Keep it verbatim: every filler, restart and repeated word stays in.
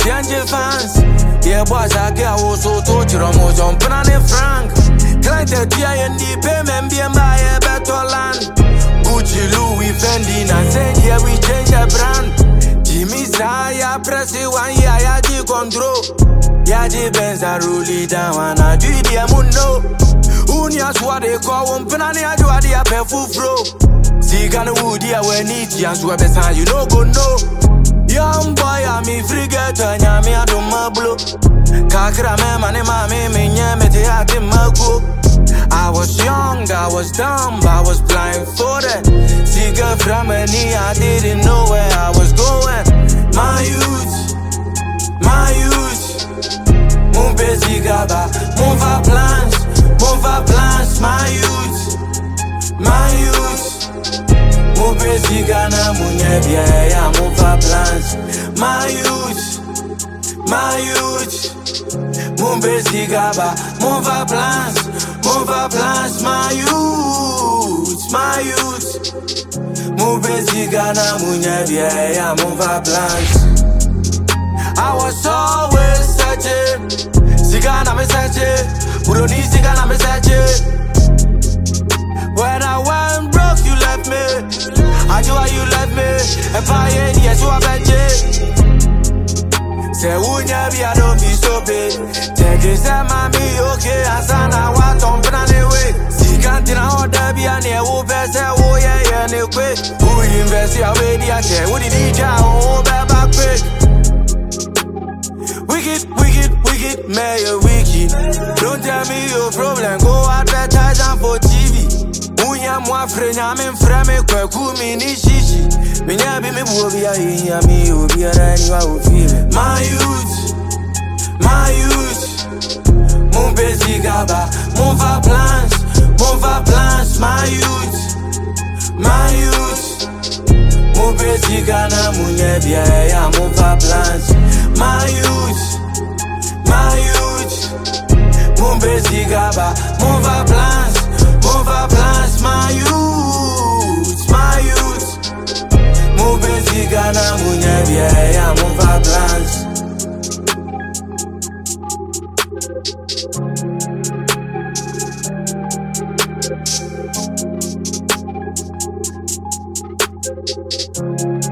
change fans. Yeah, boys, I get also told you almost on Panani Frank. Client the T I N D payment be by a better land. Gucci, Louis, Fendi, and say, yeah, we change the brand. Jimmy Zaya, press it one year, I do control. Yaji Benz, I roll it down, and I do the amuno. Unias, what they call one Panani, I do a pay full flow. See, can wood, yeah, when it is, where beside you no go no. Young boy, I'm a frigate, and I'm a domablo. Kakra, man, and mammy, me, me, te ate mago. I was young, I was dumb, I was blindfolded. See, girl from any, I didn't know where I was going. My youth, my youth, mon busy gaba, mon va plans, mon va plans, my youth, my youth. Mon busy gana, mon yebia, ya, mon va plans, my youth, my youth. Mon busy gaba, mon va plans, mon va plans, my youth, my youth. Mon busy gana, mon yebia, ya, mon va plans. I was always searching, Sigana me searching, Uroni Sigana me searching. When I went broke, you left me. I do why you left me. If I ain't yes, you are better. Say, who never be, I don't be so big. Take it, say, mommy, okay, I saw now what on Panani way. See, can't you know that be an air, who best say, oh, yeah, yeah, no quick. Who invest your way, the attack, who did he try, oh, back quick. Wicked, wicked, wicked, mayor, wicked. Don't tell me your problem, go advertise and for T V. Unya mwa frenya me mframe kwa kumi ni shishi. Minya bi me buobia yinya mi obia rani wa ofile. My youth, my youth. Mon busy gaba, mon va plans, mon va plans. My youth, my youth. Mon busy gana munye bia ya mon va plans. My youth, my youth. Mon busy gaba, mon va plans. Mon va plans, my youth, my youth. Mon busy gana, mon yebia, ya, mon va plans. Thank you.